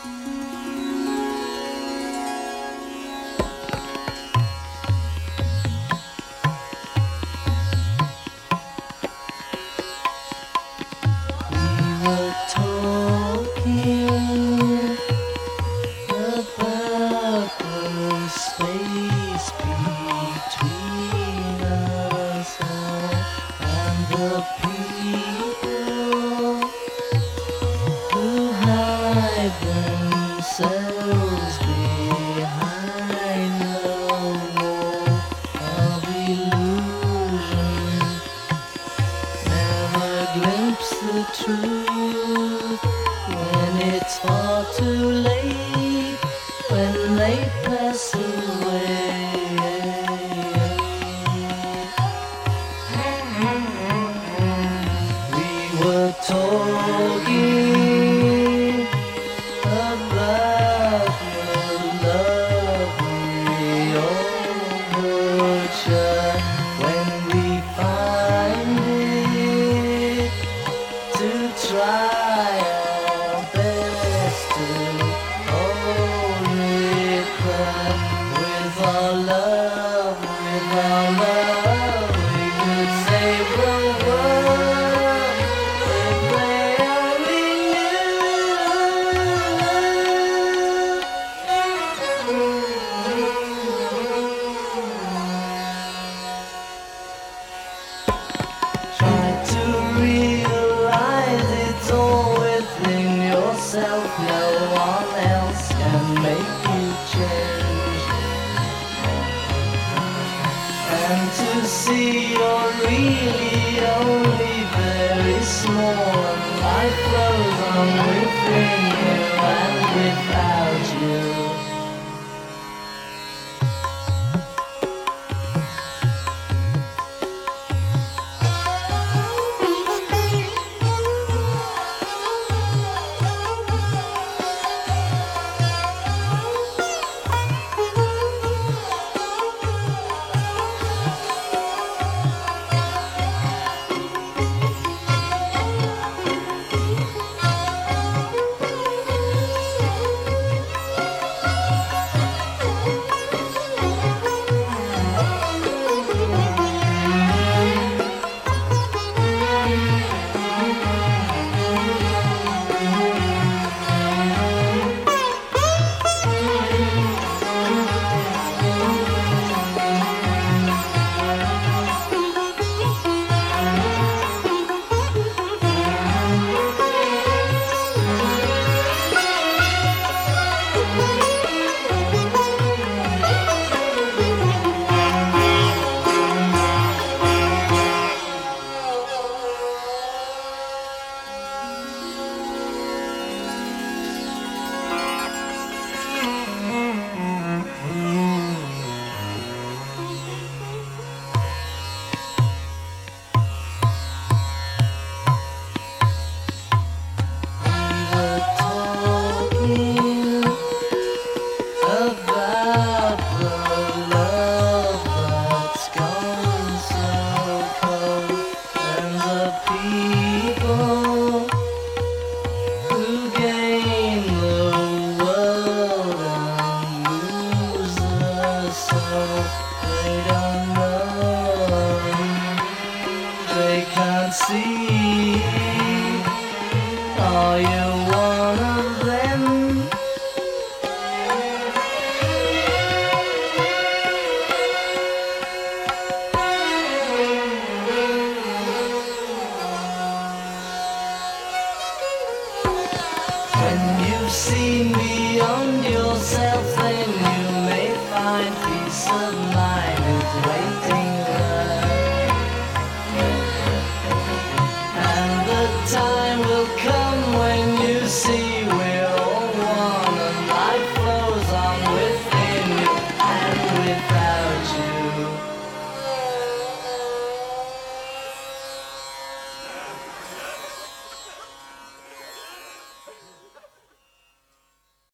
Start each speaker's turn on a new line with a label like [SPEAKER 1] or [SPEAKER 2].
[SPEAKER 1] were talking about the space between us and the people who hide themselves behind the wall of illusion. Never glimpse the truth when it's far too late, when they pass away. We were talking about the lovely overture when we find it, to try our best to hold it back. With our love, we could save the world if they only try to realize it's all within yourself. No one else can make you change. And to see you're really only very small, and life flows on within you and without you. See, are you one of them? When you've seen beyond yourself, then you may find peace of mind is waiting there. And the time will come